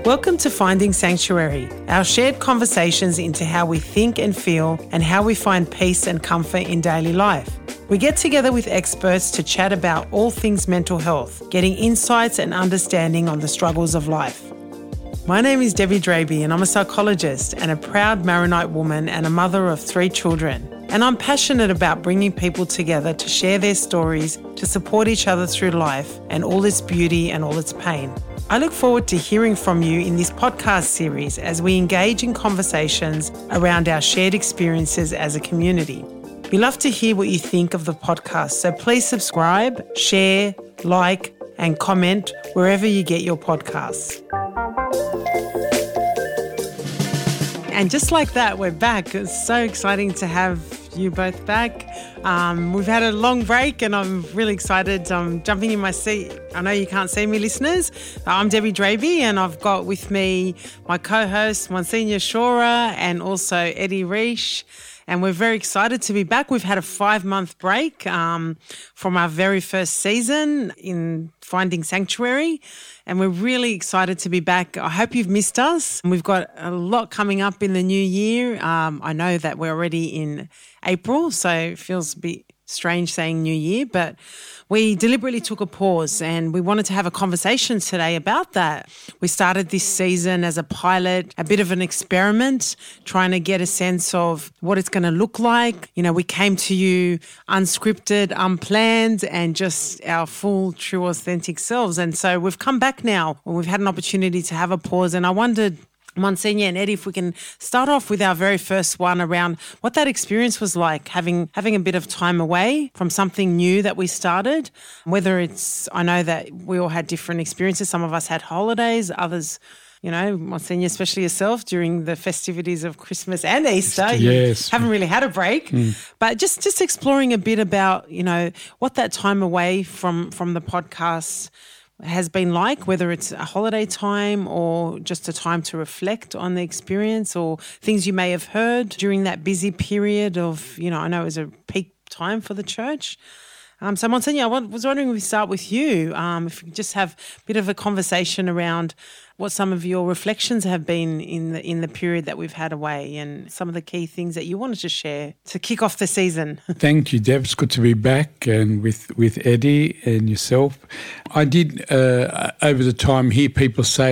Welcome to Finding Sanctuary, our shared conversations into how we think and feel and how we find peace and comfort in daily life. We get together with experts to chat about all things mental health, getting insights and understanding on the struggles of life. My name is Debbie Draby and I'm a psychologist and a proud Maronite woman and a mother of 3 children. And I'm passionate about bringing people together to share their stories, to support each other through life and all its beauty and all its pain. I look forward to hearing from you in this podcast series as we engage in conversations around our shared experiences as a community. We love to hear what you think of the podcast, so please subscribe, share, like, and comment wherever you get your podcasts. And just like that, we're back. It's so exciting to have you both back. We've had a long break and I'm really excited. I'm jumping in my seat. I know you can't see me, listeners. I'm Debbie Draby and I've got with me my co-host, Monsignor Shora, and also Eddie Reish. And we're very excited to be back. We've had a 5-month break from our very first season in Finding Sanctuary. And we're really excited to be back. I hope you've missed us. We've got a lot coming up in the new year. I know that we're already in April, so it feels a bit strange saying new year, but we deliberately took a pause and we wanted to have a conversation today about that. We started this season as a pilot, a bit of an experiment, trying to get a sense of what it's going to look like. You know, we came to you unscripted, unplanned, and just our full, true, authentic selves. And so we've come back now and we've had an opportunity to have a pause. And I wondered, Monsignor and Eddie, if we can start off with our very first one around what that experience was like, having a bit of time away from something new that we started, whether it's, I know that we all had different experiences. Some of us had holidays, others, you know, Monsignor, especially yourself, during the festivities of Christmas and Easter. Yes. You haven't really had a break. But just exploring a bit about, you know, what that time away from the podcast has been like, whether it's a holiday time or just a time to reflect on the experience or things you may have heard during that busy period of, you know, I know it was a peak time for the church. So Monsignor, I was wondering if we start with you, if we could just have a bit of a conversation around what some of your reflections have been in the period that we've had away and some of the key things that you wanted to share to kick off the season. Thank you, Deb. It's good to be back and with Eddie and yourself. I did, over the time, hear people say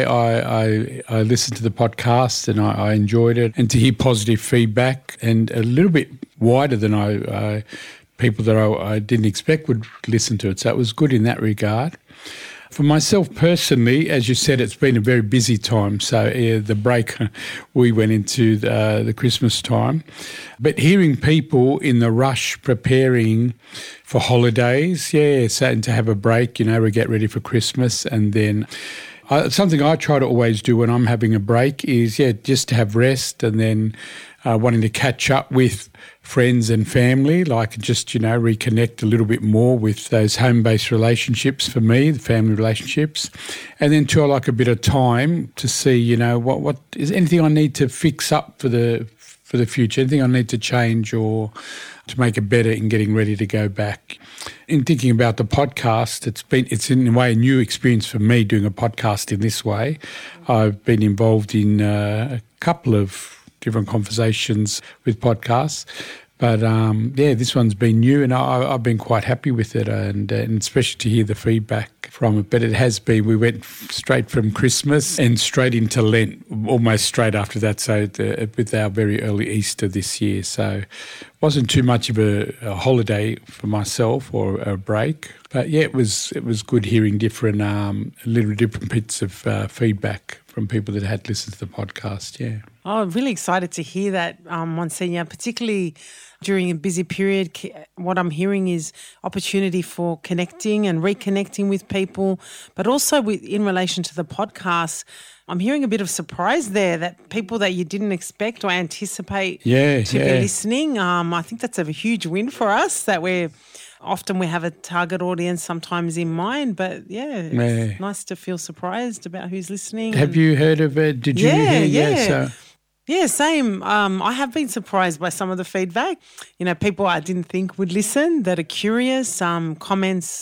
I listened to the podcast and I enjoyed it, and to hear positive feedback and a little bit wider than people that I didn't expect would listen to it. So it was good in that regard. For myself personally, as you said, it's been a very busy time. So the break, we went into the Christmas time. But hearing people in the rush preparing for holidays, and to have a break, you know, we get ready for Christmas. And then something I try to always do when I'm having a break is, just to have rest, and then wanting to catch up with friends and family, like just, you know, reconnect a little bit more with those home-based relationships for me, the family relationships, and then to like a bit of time to see, you know, what is anything I need to fix up for the future, anything I need to change or to make it better in getting ready to go back. In thinking about the podcast, it's in a way a new experience for me doing a podcast in this way. I've been involved in a couple of different conversations with podcasts. But, this one's been new and I've been quite happy with it and especially to hear the feedback from it. But it has been, we went straight from Christmas and straight into Lent, almost straight after that, so with our very early Easter this year. So it wasn't too much of a holiday for myself or a break. But, it was good hearing different bits of feedback from people that had listened to the podcast, Oh, I'm really excited to hear that, Monsignor, particularly during a busy period. What I'm hearing is opportunity for connecting and reconnecting with people, but also in relation to the podcast, I'm hearing a bit of surprise there that people that you didn't expect or anticipate to be listening. I think that's a huge win for us that we have a target audience sometimes in mind, but it's nice to feel surprised about who's listening. Have you heard of it? Did you hear? Yeah, same. I have been surprised by some of the feedback. You know, people I didn't think would listen that are curious, comments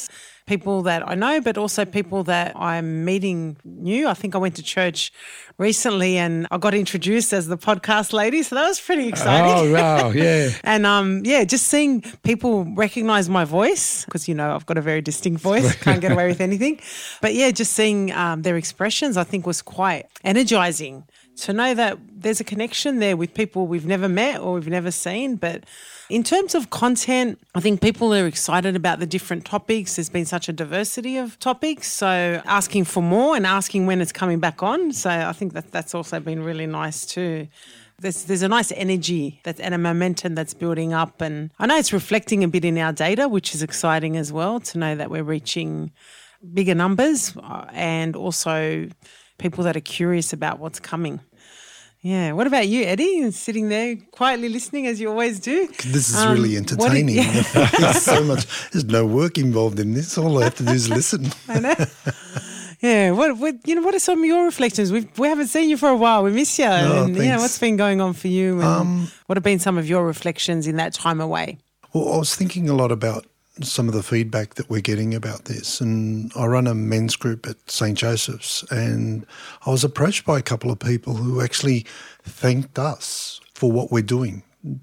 people that I know, but also people that I'm meeting new. I think I went to church recently and I got introduced as the podcast lady, so that was pretty exciting. Oh, wow, yeah. And just seeing people recognize my voice, because, I've got a very distinct voice, can't get away with anything. But yeah, just seeing their expressions, I think was quite energizing to know that there's a connection there with people we've never met or we've never seen. But in terms of content, I think people are excited about the different topics. There's been such a diversity of topics, so asking for more and asking when it's coming back on. So I think that's also been really nice too. There's a nice energy and a momentum that's building up, and I know it's reflecting a bit in our data, which is exciting as well to know that we're reaching bigger numbers and also people that are curious about what's coming. Yeah. What about you, Eddie? Sitting there quietly listening as you always do. This is really entertaining. There's so much. There's no work involved in this. All I have to do is listen. I know. Yeah. What are some of your reflections? We haven't seen you for a while. We miss you. No, and what's been going on for you? And what have been some of your reflections in that time away? Well, I was thinking a lot about some of the feedback that we're getting about this, and I run a men's group at St. Joseph's, and I was approached by a couple of people who actually thanked us for what we're doing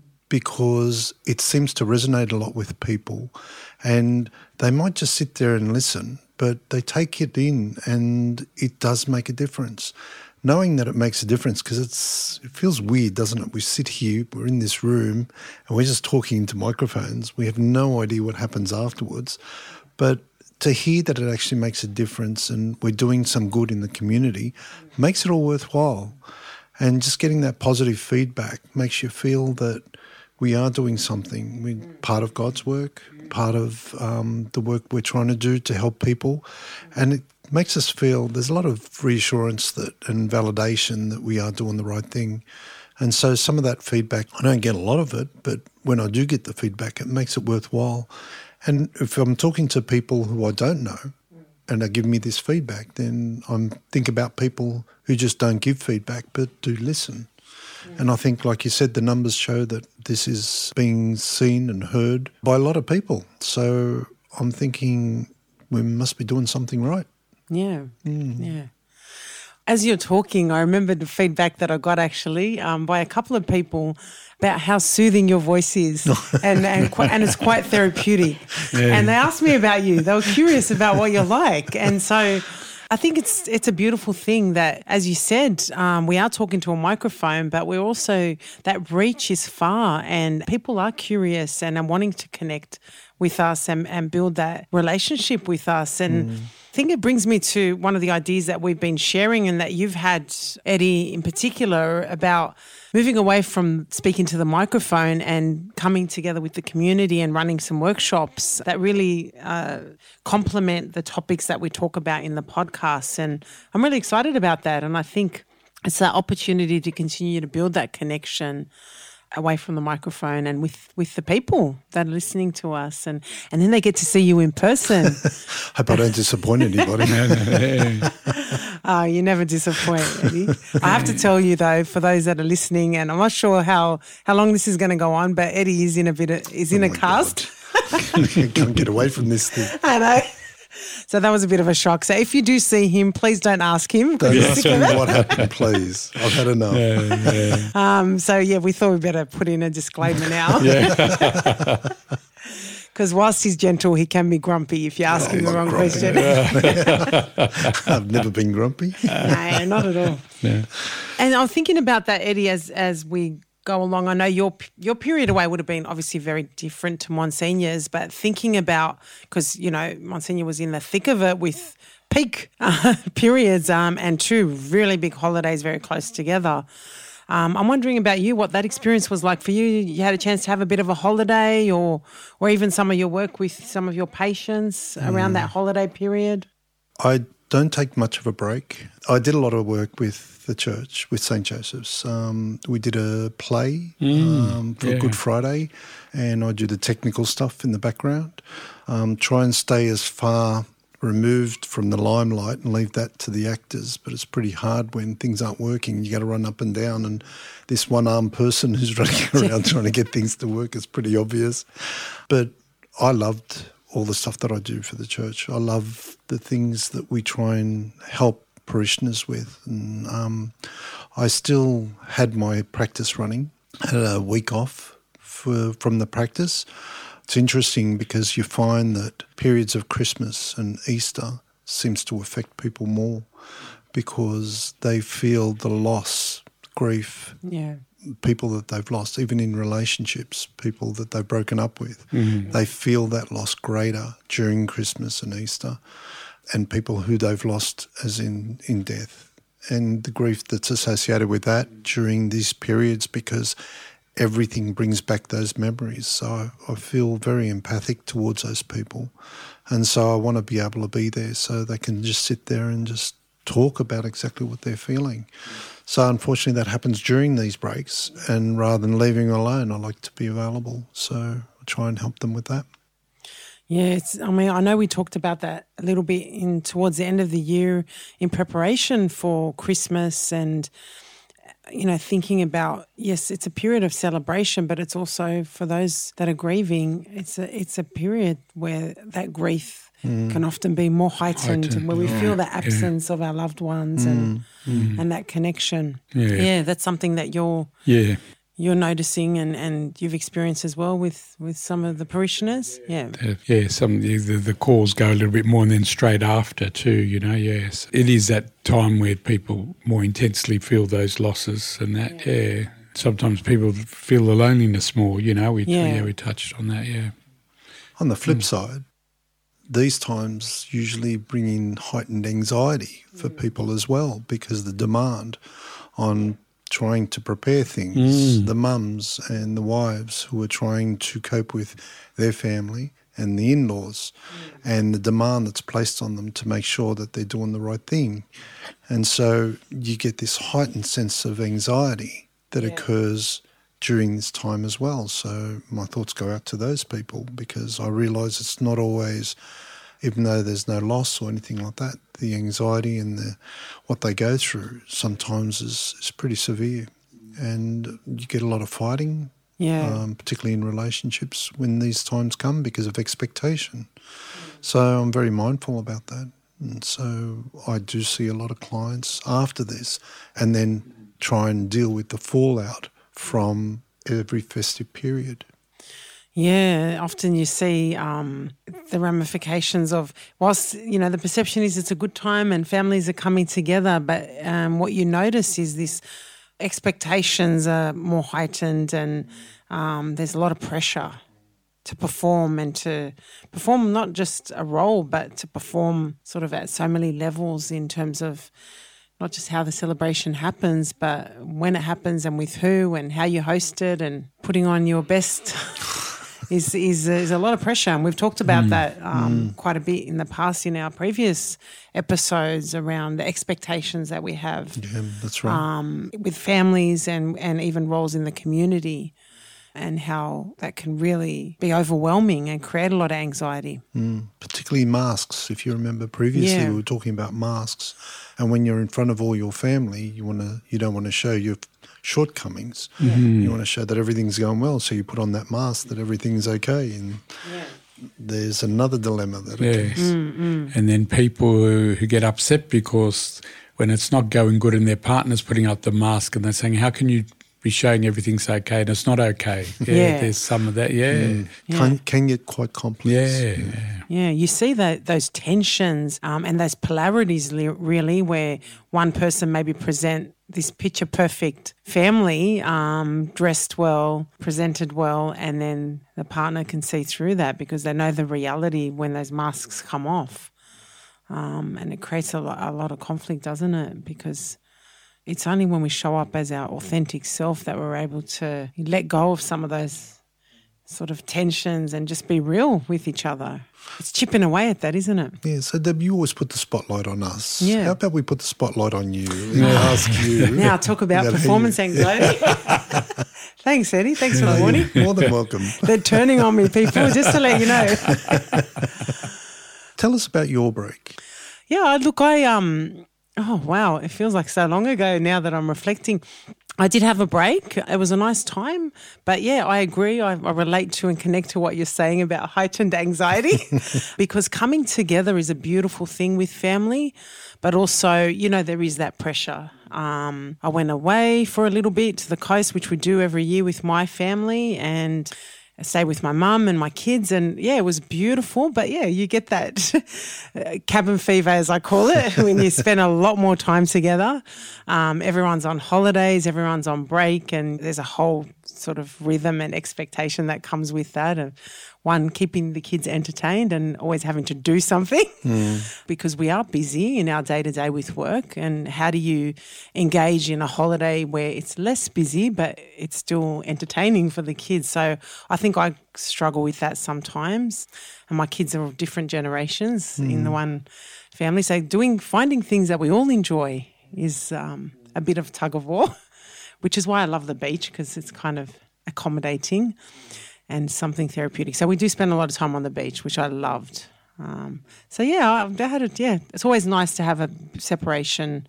because it seems to resonate a lot with people, and they might just sit there and listen, but they take it in and it does make a difference. Knowing that it makes a difference, because it feels weird, doesn't it? We sit here, we're in this room, and we're just talking into microphones. We have no idea what happens afterwards. But to hear that it actually makes a difference and we're doing some good in the community makes it all worthwhile. And just getting that positive feedback makes you feel that we are doing something. We're part of God's work, part of the work we're trying to do to help people. And it makes us feel there's a lot of reassurance and validation that we are doing the right thing. And so some of that feedback, I don't get a lot of it, but when I do get the feedback, it makes it worthwhile. And if I'm talking to people who I don't know and they give me this feedback, then I think about people who just don't give feedback but do listen. And I think, like you said, the numbers show that this is being seen and heard by a lot of people. So I'm thinking we must be doing something right. Yeah, yeah. As you're talking, I remember the feedback that I got actually by a couple of people about how soothing your voice is and it's quite therapeutic. Yeah. And they asked me about you. They were curious about what you're like. And so I think it's a beautiful thing that, as you said, we are talking to a microphone, but we're also, that reach is far and people are curious and are wanting to connect with us and build that relationship with us. And I think it brings me to one of the ideas that we've been sharing and that you've had, Eddie, in particular, about moving away from speaking to the microphone and coming together with the community and running some workshops that really complement the topics that we talk about in the podcast. And I'm really excited about that. And I think it's that opportunity to continue to build that connection away from the microphone and with the people that are listening to us. And then they get to see you in person. Hope I don't disappoint anybody. Oh, you never disappoint, Eddie. I have to tell you, though, for those that are listening, and I'm not sure how long this is going to go on, but Eddie is in a cast. Can't get away from this thing. I know. So that was a bit of a shock. So if you do see him, please don't ask him. Don't ask him what happened, please. I've had enough. Yeah. We thought we'd better put in a disclaimer now. Because whilst he's gentle, he can be grumpy if you ask him the wrong question. I've never been grumpy. No, not at all. Yeah. And I'm thinking about that, Eddie, as we go along. I know your period away would have been obviously very different to Monsignor's, but thinking about, because, Monsignor was in the thick of it with peak periods and two really big holidays very close together. I'm wondering about you, what that experience was like for you. You had a chance to have a bit of a holiday or even some of your work with some of your patients around that holiday period? I don't take much of a break. I did a lot of work with the church, with St. Joseph's. We did a play for Good Friday, and I do the technical stuff in the background. Try and stay as far removed from the limelight and leave that to the actors, but it's pretty hard when things aren't working. You got to run up and down, and this one-armed person who's running around trying to get things to work is pretty obvious. But I loved all the stuff that I do for the church. I love the things that we try and help parishioners with. And I still had my practice running. I had a week off from the practice. It's interesting because you find that periods of Christmas and Easter seems to affect people more because they feel the loss, grief, people that they've lost, even in relationships, people that they've broken up with. They feel that loss greater during Christmas and Easter, and people who they've lost as in death, and the grief that's associated with that during these periods, because everything brings back those memories. So I feel very empathic towards those people. And so I want to be able to be there so they can just sit there and just talk about exactly what they're feeling. So unfortunately that happens during these breaks, and rather than leaving them alone, I like to be available. So I try and help them with that. Yeah, I know we talked about that a little bit towards the end of the year in preparation for Christmas, and thinking about, yes, it's a period of celebration, but it's also for those that are grieving, it's a period where that grief can often be more heightened and where we feel the absence of our loved ones and that connection. Yeah, that's something that you're noticing and you've experienced as well with some of the parishioners. The calls go a little bit more and then straight after too, yes. It is that time where people more intensely feel those losses and that, Sometimes people feel the loneliness more, we touched on that, On the flip side, these times usually bring in heightened anxiety for people as well, because the demand on trying to prepare things, the mums and the wives who are trying to cope with their family and the in-laws and the demand that's placed on them to make sure that they're doing the right thing. And so you get this heightened sense of anxiety that occurs during this time as well. So my thoughts go out to those people, because I realise it's not always, even though there's no loss or anything like that, the anxiety and what they go through sometimes is pretty severe. And you get a lot of fighting, particularly in relationships when these times come, because of expectation. So I'm very mindful about that. And so I do see a lot of clients after this, and then try and deal with the fallout from every festive period. Yeah, often you see the ramifications of, whilst, the perception is it's a good time and families are coming together, but what you notice is this expectations are more heightened, and there's a lot of pressure to perform, and to perform not just a role, but to perform sort of at so many levels in terms of not just how the celebration happens, but when it happens and with who and how you host it, and putting on your best is a lot of pressure. And we've talked about that quite a bit in the past in our previous episodes around the expectations that we have. Yeah, that's right. With families and even roles in the community, and how that can really be overwhelming and create a lot of anxiety. Particularly masks. If you remember previously, we were talking about masks. And when you're in front of all your family, you don't want to show your shortcomings. You want to show that everything's going well, so you put on that mask that everything's okay. And there's another dilemma that And then people who get upset because when it's not going good and their partner's putting up the mask and they're saying, how can you be showing everything's okay and it's not okay? There's some of that, Can get quite complex. You see those tensions and those polarities really, where one person maybe present this picture perfect family, dressed well, presented well, and then the partner can see through that because they know the reality when those masks come off. And it creates a lot of conflict, doesn't it? Because it's only when we show up as our authentic self that we're able to let go of some of those sort of tensions and just be real with each other. It's chipping away at that, isn't it? Yeah, so Deb, you always put the spotlight on us. Yeah. How about we put the spotlight on you and ask you? Now talk about performance anxiety. Thanks, Eddie. Thanks for the warning. More than welcome. They're turning on me, people, just to let you know. Tell us about your break. Yeah, look, oh, wow, it feels like so long ago now that I'm reflecting. I did have a break. It was a nice time. But yeah, I agree. I relate to and connect to what you're saying about heightened anxiety because coming together is a beautiful thing with family. But also, you know, there is that pressure. I went away for a little bit to the coast, which we do every year with my family, and I stayed with my mum and my kids, and yeah, it was beautiful. But yeah, you get that cabin fever, as I call it, when you spend a lot more time together. Everyone's on holidays, everyone's on break, and there's a whole sort of rhythm and expectation that comes with that. Of one, keeping the kids entertained and always having to do something because we are busy in our day-to-day with work. And how do you engage in a holiday where it's less busy but it's still entertaining for the kids? So I think I struggle with that sometimes. And my kids are of different generations in the one family. So finding things that we all enjoy is a bit of tug of war, which is why I love the beach, because it's kind of accommodating and something therapeutic. So we do spend a lot of time on the beach, which I loved. So yeah, it's always nice to have a separation.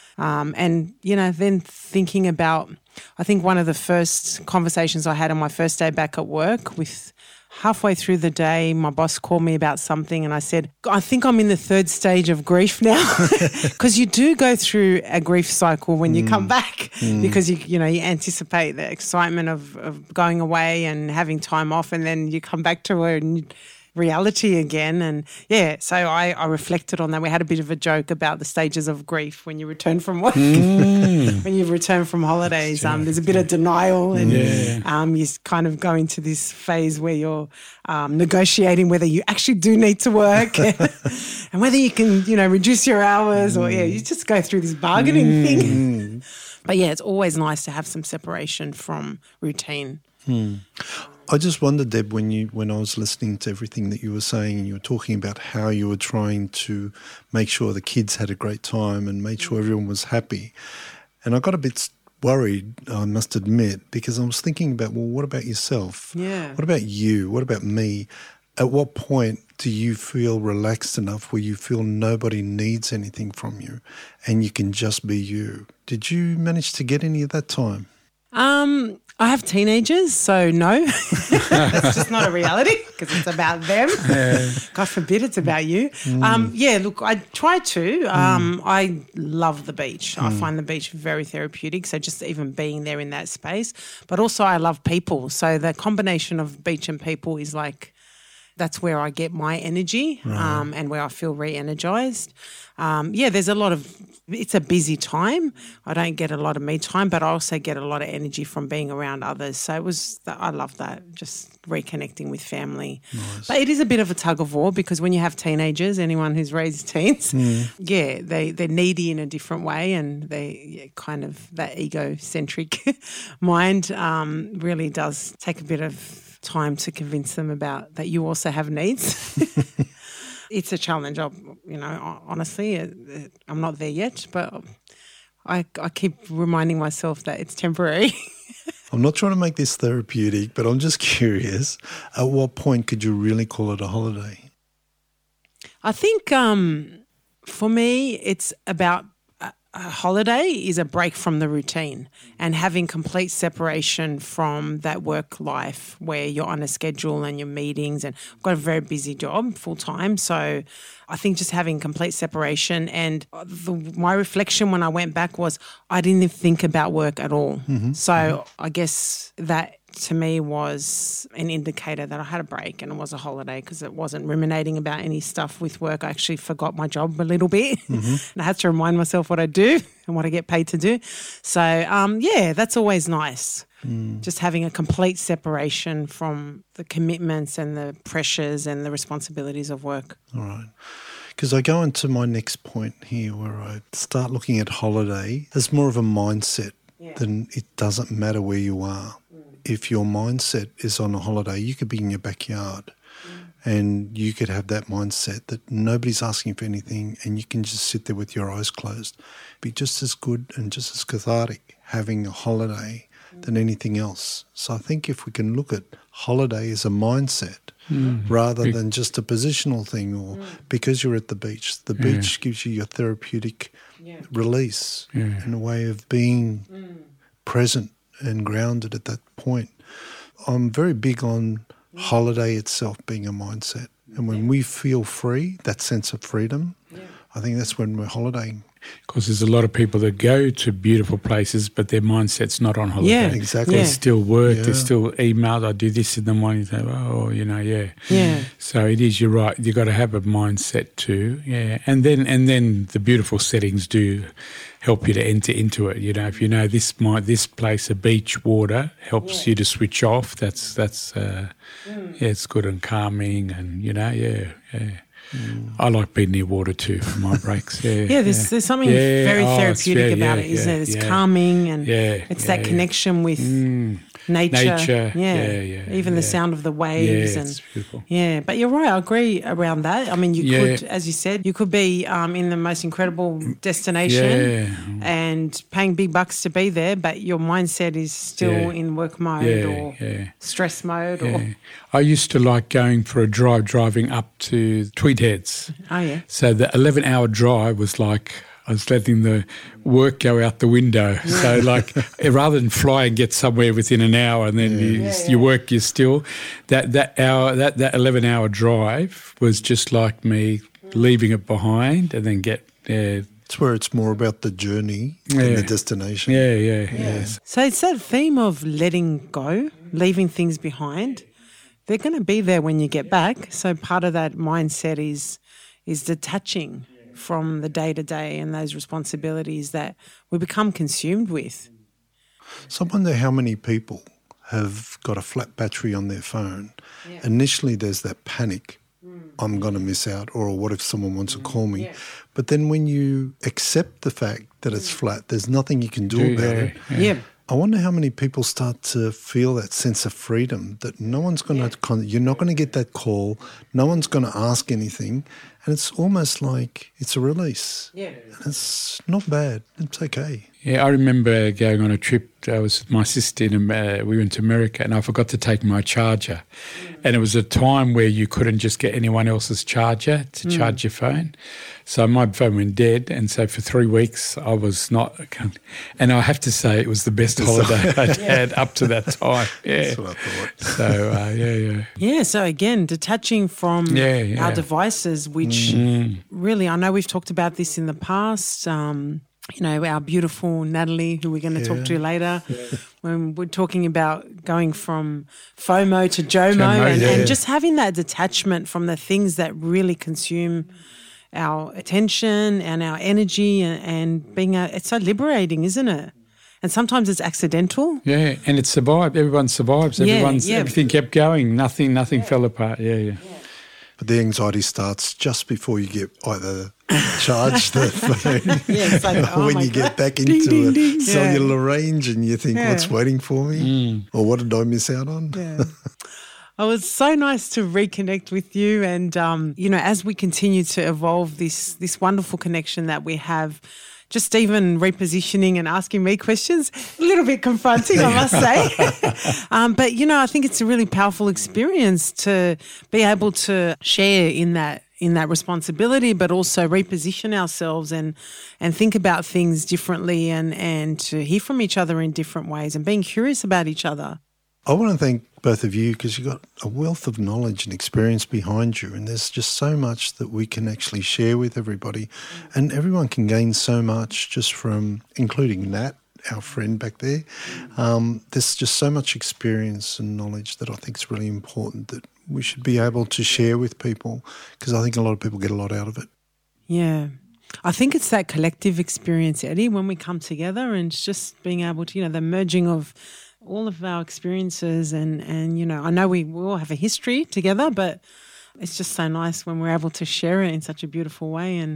And, you know, then thinking about, I think one of the first conversations I had on my first day back at work with halfway through the day, my boss called me about something and I said, I think I'm in the third stage of grief now, because you do go through a grief cycle when you come back because, you anticipate the excitement of going away and having time off, and then you come back to reality again. And yeah, so I reflected on that. We had a bit of a joke about the stages of grief when you return from work, when you return from holidays. There's a bit of denial, and you kind of go into this phase where you're negotiating whether you actually do need to work and whether you can, reduce your hours or you just go through this bargaining thing. But yeah, it's always nice to have some separation from routine. I just wondered, Deb, when I was listening to everything that you were saying, and you were talking about how you were trying to make sure the kids had a great time and made sure everyone was happy. And I got a bit worried, I must admit, because I was thinking about, well, what about yourself? Yeah. What about you? What about me? At what point do you feel relaxed enough where you feel nobody needs anything from you and you can just be you? Did you manage to get any of that time? I have teenagers, so no. That's just not a reality because it's about them. Yeah. God forbid it's about you. Look, I try to. I love the beach. I find the beach very therapeutic, so just even being there in that space. But also I love people. So the combination of beach and people is like, that's where I get my energy and where I feel re-energized. There's a lot of, it's a busy time. I don't get a lot of me time, but I also get a lot of energy from being around others. So I love that, just reconnecting with family. Nice. But it is a bit of a tug of war because when you have teenagers, anyone who's raised teens, they're needy in a different way, and kind of that egocentric mind really does take a bit of time to convince them about that you also have needs. It's a challenge. Honestly, I'm not there yet, but I keep reminding myself that it's temporary. I'm not trying to make this therapeutic, but I'm just curious, at what point could you really call it a holiday? I think for me, it's about a holiday is a break from the routine and having complete separation from that work life where you're on a schedule and your meetings, and I've got a very busy job full time. So I think just having complete separation, and my reflection when I went back was I didn't even think about work at all. So I guess that to me was an indicator that I had a break and it was a holiday because it wasn't ruminating about any stuff with work. I actually forgot my job a little bit and I had to remind myself what I do and what I get paid to do. So, that's always nice. Just having a complete separation from the commitments and the pressures and the responsibilities of work. All right. Because I go into my next point here where I start looking at holiday as more of a mindset than it doesn't matter where you are. If your mindset is on a holiday, you could be in your backyard and you could have that mindset that nobody's asking for anything and you can just sit there with your eyes closed. Be just as good and just as cathartic having a holiday than anything else. So I think if we can look at holiday as a mindset rather than just a positional thing or because you're at the beach gives you your therapeutic release and a way of being present and grounded at that point. I'm very big on holiday itself being a mindset. And when we feel free, that sense of freedom, I think that's when we're holidaying. Because there's a lot of people that go to beautiful places, but their mindset's not on holiday. Yeah, exactly. They still work, Yeah. they still email, I do this in the morning, say, oh, Yeah. So it is, you're right, you've got to have a mindset too, yeah. And then the beautiful settings do help you to enter into it. If you know this place, a beach, water, helps you to switch off, that's it's good and calming and, I like being near water too for my breaks. Yeah, there's something very therapeutic about it, isn't it? It's calming and it's that connection with nature. Even the sound of the waves. It's beautiful. Yeah, but you're right. I agree around that. I mean, you could, as you said, you could be in the most incredible destination and paying big bucks to be there, but your mindset is still in work mode or stress mode. Or I used to like going for a driving up to Tweed Heads. Oh, yeah. So the 11-hour drive was like I was letting the work go out the window. So like rather than fly and get somewhere within an hour and then you work, you still that 11-hour drive was just like me leaving it behind and then get It's where it's more about the journey than the destination. Yes. So it's that theme of letting go, leaving things behind. They're going to be there when you get back. So part of that mindset is detaching from the day-to-day and those responsibilities that we become consumed with. So I wonder how many people have got a flat battery on their phone. Initially there's that panic, I'm going to miss out, or what if someone wants to call me? But then when you accept the fact that it's flat, there's nothing you can do about it. Yeah. I wonder how many people start to feel that sense of freedom that no one's going to, you're not going to get that call, no one's going to ask anything, and it's almost like it's a release. Yeah. And it's not bad, it's okay. Yeah, I remember going on a trip. I was with my sister. We went to America and I forgot to take my charger. And it was a time where you couldn't just get anyone else's charger to charge your phone. So my phone went dead. And so for 3 weeks I was not – and I have to say it was the best holiday I'd had up to that time. Yeah. That's what I thought. So, Yeah, so again, detaching from our devices, which really, I know we've talked about this in the past, our beautiful Natalie, who we're going to talk to later, when we're talking about going from FOMO to JOMO and just having that detachment from the things that really consume our attention and our energy and being it's so liberating, isn't it? And sometimes it's accidental. Yeah, and it survived. Everyone survives. Everything kept going. Nothing fell apart. Yeah. But the anxiety starts just before you get either charged the phone it's like, when you get back into a cellular range and you think, what's waiting for me? Or what did I miss out on? Yeah. Oh, it's so nice to reconnect with you. And, as we continue to evolve this wonderful connection that we have, just even repositioning and asking me questions, a little bit confronting, I must say. But, I think it's a really powerful experience to be able to share in that responsibility, but also reposition ourselves and think about things differently and to hear from each other in different ways and being curious about each other. I want to thank both of you because you've got a wealth of knowledge and experience behind you, and there's just so much that we can actually share with everybody, and everyone can gain so much just from, including Nat, our friend back there. There's just so much experience and knowledge that I think is really important that we should be able to share with people, because I think a lot of people get a lot out of it. Yeah. I think it's that collective experience, Eddie, when we come together and it's just being able to, the merging of all of our experiences and I know we all have a history together, but it's just so nice when we're able to share it in such a beautiful way and,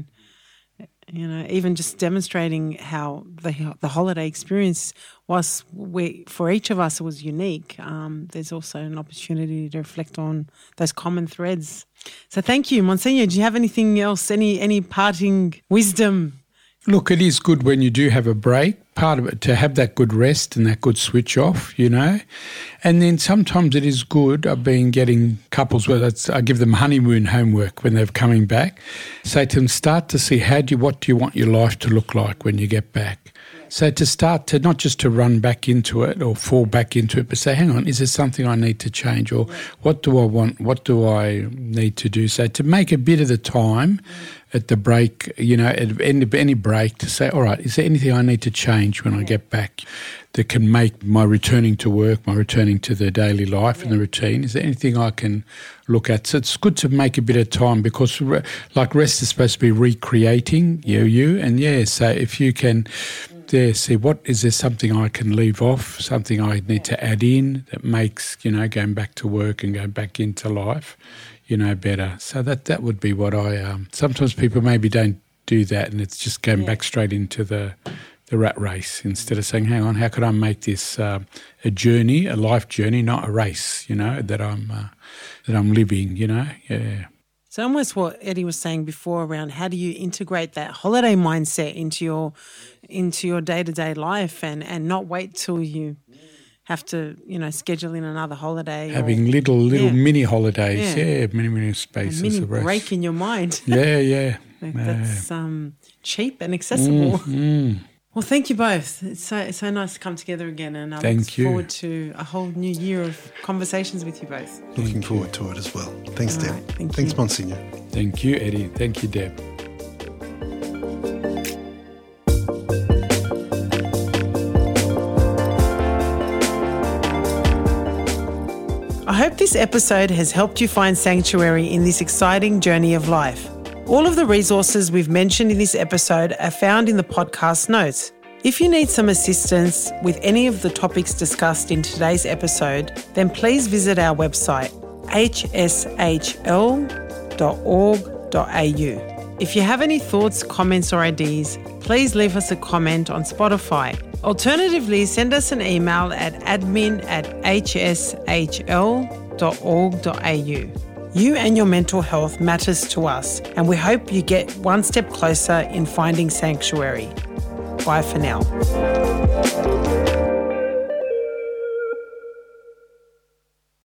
even just demonstrating how the holiday experience was, for each of us, it was unique. There's also an opportunity to reflect on those common threads. So thank you, Monsignor. Do you have anything else, any parting wisdom? Look, it is good when you do have a break, part of it, to have that good rest and that good switch off, And then sometimes it is good. I've been getting couples where I give them honeymoon homework when they're coming back. Say to them, start to see what do you want your life to look like when you get back? So to start to not just to run back into it or fall back into it, but say, hang on, is there something I need to change, or what do I want? What do I need to do? So to make a bit of the time at the break, at any break, to say, all right, is there anything I need to change when I get back that can make my returning to work, my returning to the daily life and the routine? Is there anything I can look at? So it's good to make a bit of time, because like rest is supposed to be recreating you. And so if you can see is there something I can leave off, something I need to add in that makes, going back to work and going back into life, better. So that would be what I, sometimes people maybe don't do that, and it's just going back straight into the rat race, instead of saying, hang on, how could I make this a journey, a life journey, not a race, that I'm living, yeah. So almost what Eddie was saying before around how do you integrate that holiday mindset into your day-to-day life and not wait till you have to, schedule in another holiday. Having little mini holidays, mini spaces. A mini break in your mind. Yeah. That's cheap and accessible. Well, thank you both. It's so nice to come together again, and I look forward to a whole new year of conversations with you both. Looking forward to it as well. Thanks, Deb. Right, Thanks, Monsignor. Thank you, Eddie. Thank you, Deb. I hope this episode has helped you find sanctuary in this exciting journey of life. All of the resources we've mentioned in this episode are found in the podcast notes. If you need some assistance with any of the topics discussed in today's episode, then please visit our website, hshl.org.au. If you have any thoughts, comments or ideas, please leave us a comment on Spotify. Alternatively, send us an email at admin@hshl.org.au. You and your mental health matters to us, and we hope you get one step closer in finding sanctuary. Bye for now.